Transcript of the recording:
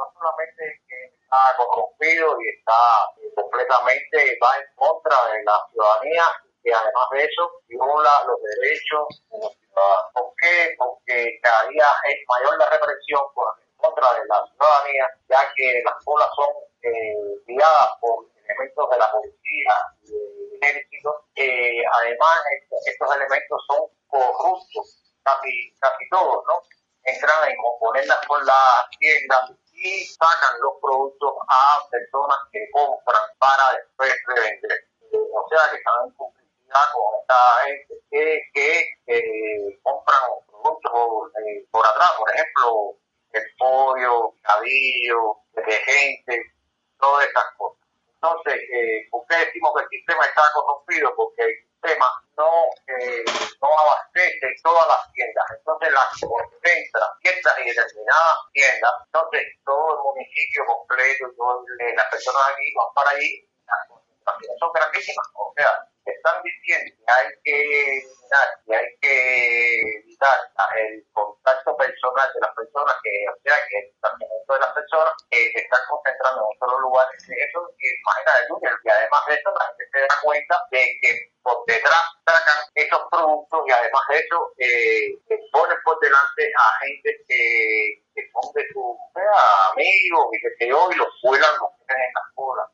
no solamente que está corrompido y está completamente va en contra de la ciudadanía, que además de eso viola los derechos de los ciudadanos. ¿Por qué? Porque cada día es mayor la represión en contra de la ciudadanía, ya que las colas son guiadas por elementos de la policía y del ejército. Además, estos elementos son corruptos, casi todos, ¿no? Entran en componerlas con la tienda y sacan los productos a personas que compran para después revender. O sea, que están en complicidad con esta gente que compran los productos por atrás, por ejemplo, el pollo, picadillo, detergente, todas esas cosas. Entonces, ¿por qué decimos que el sistema está corrompido? Porque el sistema no abastece todas las tiendas, entonces las concentra ciertas y determinadas tiendas, entonces todo el municipio completo y todas las personas aquí van para allí, las concentraciones son grandísimas, o sea, están diciendo que hay que eliminar, que hay que evitar el contacto personal de las personas, o sea, que el tratamiento de las personas se están concentrando en un solo lugar. Eso imagina tú, y además de eso la gente se da cuenta de que por detrás sacan esos productos y además de eso ponen por delante a gente que son de sus amigos y que se yo y los vuelan, los tienen en las colas.